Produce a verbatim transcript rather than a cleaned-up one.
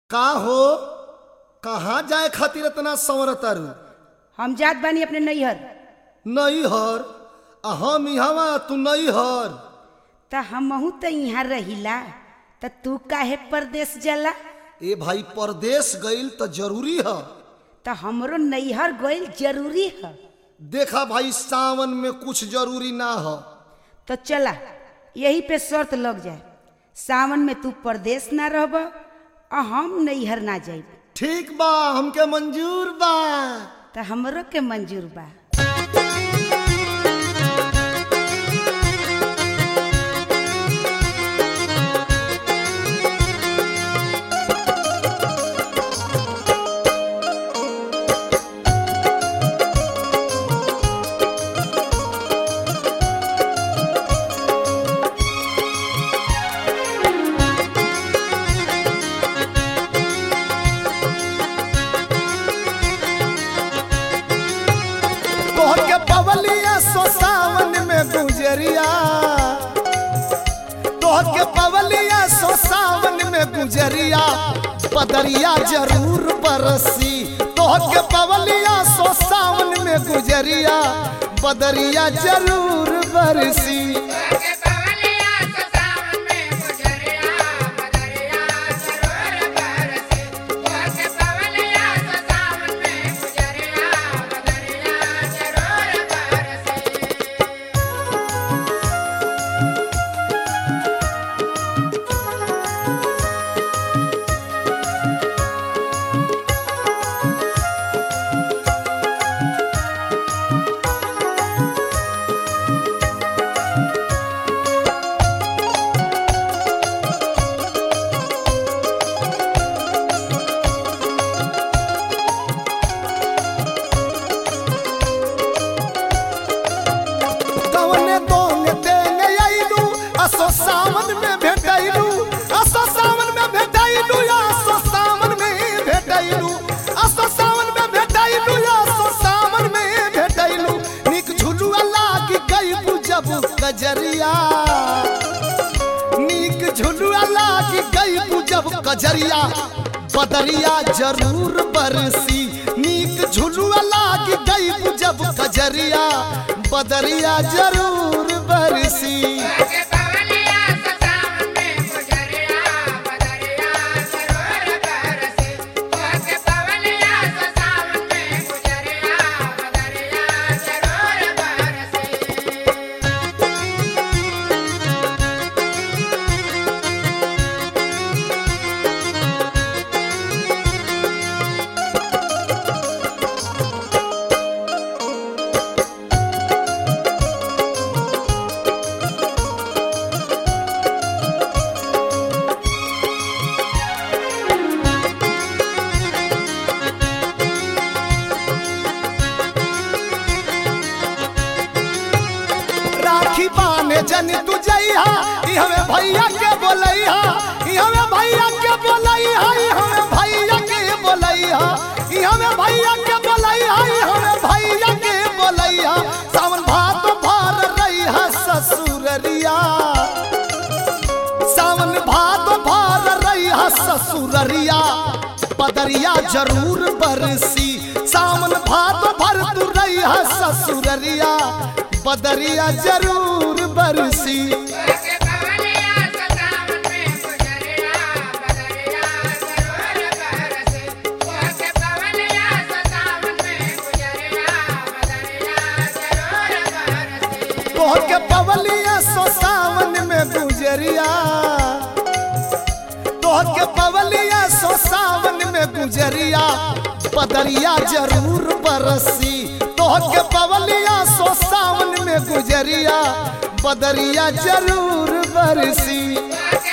का हो कहाँ जाए खातिर इतना संवर तारू? हम जात बानी अपने नैहर। नैहर? हम इहवा तू नैहर? त हमहू त यहाँ रहिला, त तू काहे परदेश जाला? ए भाई परदेश गइल त जरूरी है। त हमरो नैहर गइल जरूरी है। देखा भाई सावन में कुछ जरूरी ना है। तो चला यही पे शर्त लग जाए, सावन में तू परदेश ना रहब और हम नैहर ना जाइब। ठीक बा, हमके मंजूर बा। त हमरो के मंजूर बा। तोहके पवलिया सो सावन में गुजरिया बदरिया जरूर बरसी। तोहके पवलिया सो सावन में गुजरिया बदरिया जरूर बरसी। असो सावन में भेटैलू, असो सावन में भेटैलू, असो सावन में भेटैलू, असो सावन में भेटैलू, असो सावन में भेटैलू। निक झुलुआ लागी गइबू जब कजरिया, निक झुलुआ लागी गइबू जब कजरिया बदरिया जरूर बरसी। निक झुलुआ लागी गइबू जब कजरिया बदरिया जरूर बरसी। राखी बाने जन तू जइहा, इहवे भैया के बोलैहा, इहवे भैया के बोलैहा, इहवे भैया के बोलैहा, इहवे भैया के बोलैहा, इहवे भैया के बोलैहा। सावन भादो भर रहिहा ससुररिया, सावन भादो भर रहिहा ससुररिया बदरिया जरूर बरसी। सावन भादो भर तू रहिहा ससुररिया बदरिया जरूर बरसी। तोहके पवलिया सो सावन में गुजरिया, तोहके पवलिया सो सावन में गुजरिया बदरिया जरूर बरसी। तोहके पवलिया सो सावन में गुजरिया बदरिया जरूर बरसी।